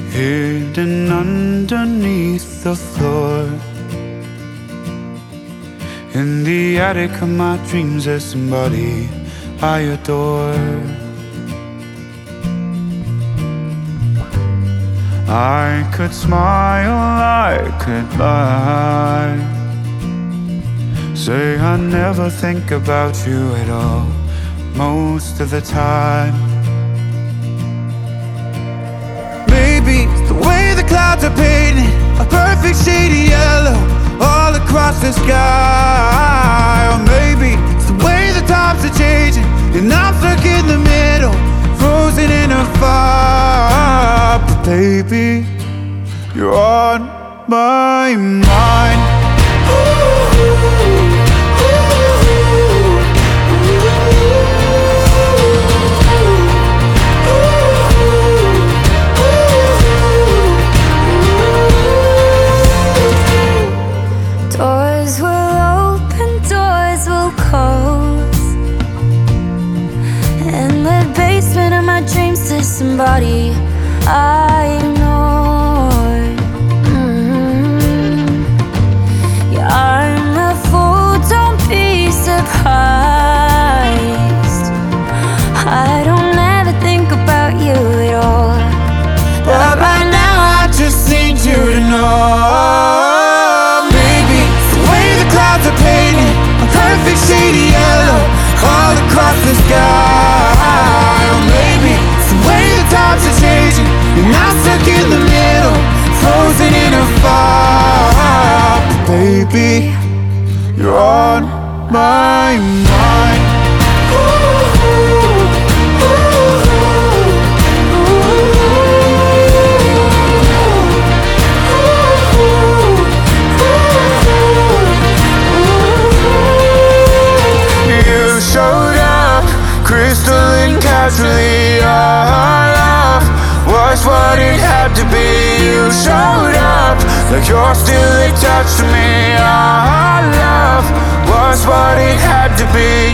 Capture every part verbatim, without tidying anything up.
hidden underneath the floor. In the attic of my dreams there's somebody I adore. I could smile, I could lie, say I never think about you at all, most of the time. Maybe it's the way the clouds are painted a perfect shade of yellow all across the sky. Or maybe it's the way the times are changing and I'm stuck in the middle, frozen in a fire. But baby, you're on my mind. Doors will open, doors will close. In the basement of my dreams there's somebody I ignored. mm-hmm. Yeah, I'm a fool, don't be surprised. I don't ever think about you at all, but right now I just need you to know. Perfect shade of yellow all across the sky. Or maybe it's the way the times are changing and I'm stuck in the middle, frozen in a fire. But baby, you're on my mind. Casually, our love was what it had to be. You showed up like you're still attached to me. Our love was what it had to be.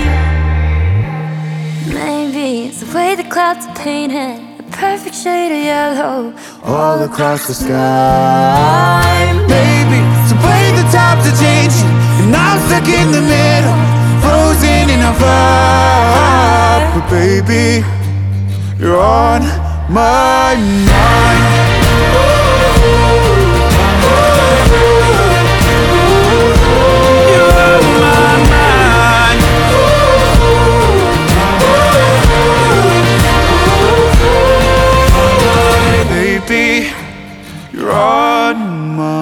Maybe it's the way the clouds are painted a perfect shade of yellow all across the sky. Maybe it's the way the times are changing and I'm stuck in the middle, frozen in a fire. But baby, you're on my mind. You're on my mind. Baby, you're on my mind.